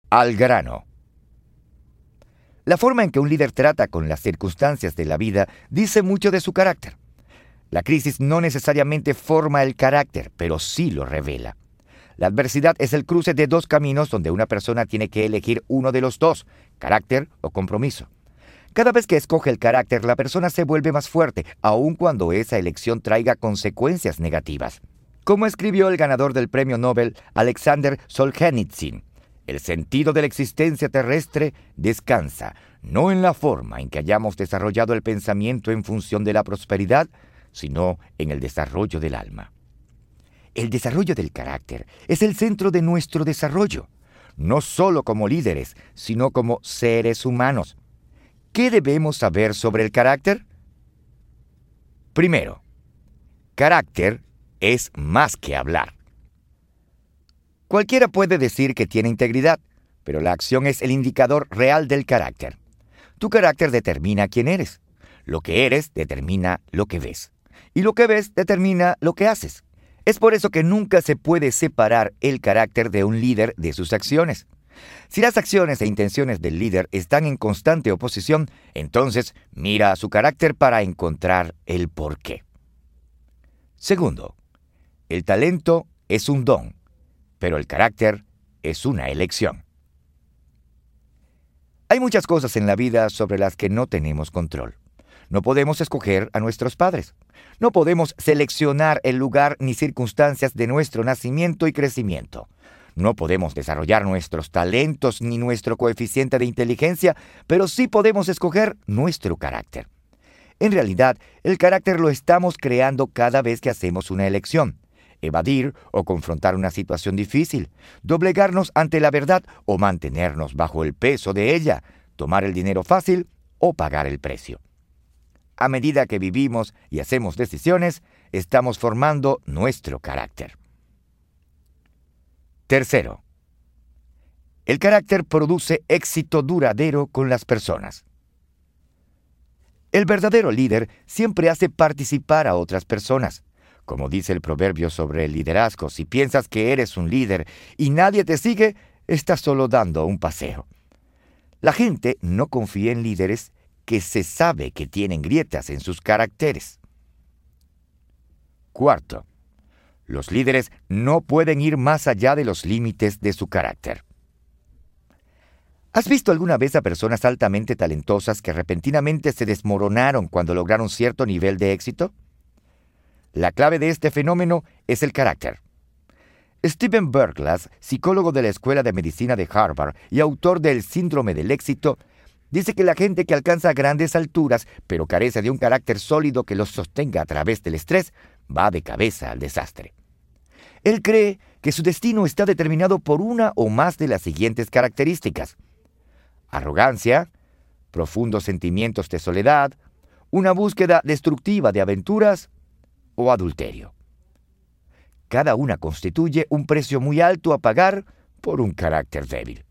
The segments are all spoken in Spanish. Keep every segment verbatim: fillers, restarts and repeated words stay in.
Al grano. La forma en que un líder trata con las circunstancias de la vida dice mucho de su carácter. La crisis no necesariamente forma el carácter, pero sí lo revela. La adversidad es el cruce de dos caminos donde una persona tiene que elegir uno de los dos, carácter o compromiso. Cada vez que escoge el carácter, la persona se vuelve más fuerte, aun cuando esa elección traiga consecuencias negativas. Como escribió el ganador del premio Nobel, Alexander Solzhenitsyn, el sentido de la existencia terrestre descansa no en la forma en que hayamos desarrollado el pensamiento en función de la prosperidad, sino en el desarrollo del alma. El desarrollo del carácter es el centro de nuestro desarrollo, no solo como líderes, sino como seres humanos. ¿Qué debemos saber sobre el carácter? Primero, carácter es más que hablar. Cualquiera puede decir que tiene integridad, pero la acción es el indicador real del carácter. Tu carácter determina quién eres. Lo que eres determina lo que ves. Y lo que ves determina lo que haces. Es por eso que nunca se puede separar el carácter de un líder de sus acciones. Si las acciones e intenciones del líder están en constante oposición, entonces mira a su carácter para encontrar el porqué. Segundo, el talento es un don, pero el carácter es una elección. Hay muchas cosas en la vida sobre las que no tenemos control. No podemos escoger a nuestros padres. No podemos seleccionar el lugar ni circunstancias de nuestro nacimiento y crecimiento. No podemos desarrollar nuestros talentos ni nuestro coeficiente de inteligencia, pero sí podemos escoger nuestro carácter. En realidad, el carácter lo estamos creando cada vez que hacemos una elección. Evadir o confrontar una situación difícil, doblegarnos ante la verdad o mantenernos bajo el peso de ella, tomar el dinero fácil o pagar el precio. A medida que vivimos y hacemos decisiones, estamos formando nuestro carácter. Tercero, el carácter produce éxito duradero con las personas. El verdadero líder siempre hace participar a otras personas. Como dice el proverbio sobre el liderazgo, si piensas que eres un líder y nadie te sigue, estás solo dando un paseo. La gente no confía en líderes que se sabe que tienen grietas en sus caracteres. Cuarto, los líderes no pueden ir más allá de los límites de su carácter. ¿Has visto alguna vez a personas altamente talentosas que repentinamente se desmoronaron cuando lograron cierto nivel de éxito? La clave de este fenómeno es el carácter. Stephen Berglas, psicólogo de la Escuela de Medicina de Harvard y autor del Síndrome del Éxito, dice que la gente que alcanza grandes alturas, pero carece de un carácter sólido que los sostenga a través del estrés, va de cabeza al desastre. Él cree que su destino está determinado por una o más de las siguientes características: arrogancia, profundos sentimientos de soledad, una búsqueda destructiva de aventuras o adulterio. Cada una constituye un precio muy alto a pagar por un carácter débil.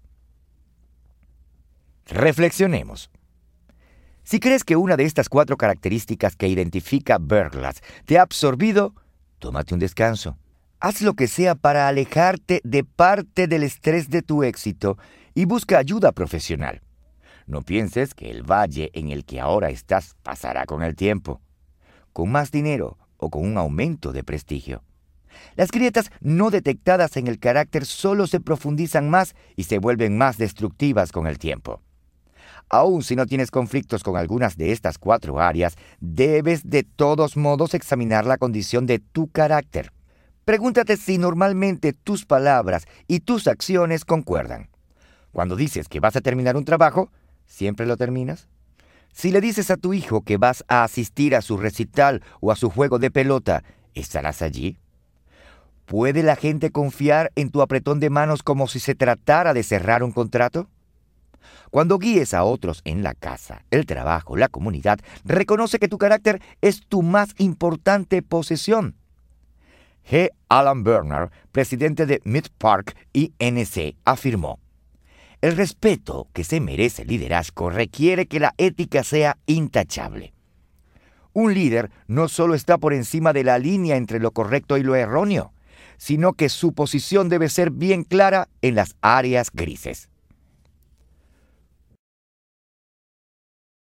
Reflexionemos. Si crees que una de estas cuatro características que identifica Berglas te ha absorbido, tómate un descanso. Haz lo que sea para alejarte de parte del estrés de tu éxito y busca ayuda profesional. No pienses que el valle en el que ahora estás pasará con el tiempo, con más dinero o con un aumento de prestigio. Las grietas no detectadas en el carácter solo se profundizan más y se vuelven más destructivas con el tiempo. Aun si no tienes conflictos con algunas de estas cuatro áreas, debes de todos modos examinar la condición de tu carácter. Pregúntate si normalmente tus palabras y tus acciones concuerdan. Cuando dices que vas a terminar un trabajo, ¿siempre lo terminas? Si le dices a tu hijo que vas a asistir a su recital o a su juego de pelota, ¿estarás allí? ¿Puede la gente confiar en tu apretón de manos como si se tratara de cerrar un contrato? Cuando guíes a otros en la casa, el trabajo, la comunidad, reconoce que tu carácter es tu más importante posesión. G. Alan Bernard, presidente de Mead Park I N C, afirmó: el respeto que se merece el liderazgo requiere que la ética sea intachable. Un líder no solo está por encima de la línea entre lo correcto y lo erróneo, sino que su posición debe ser bien clara en las áreas grises.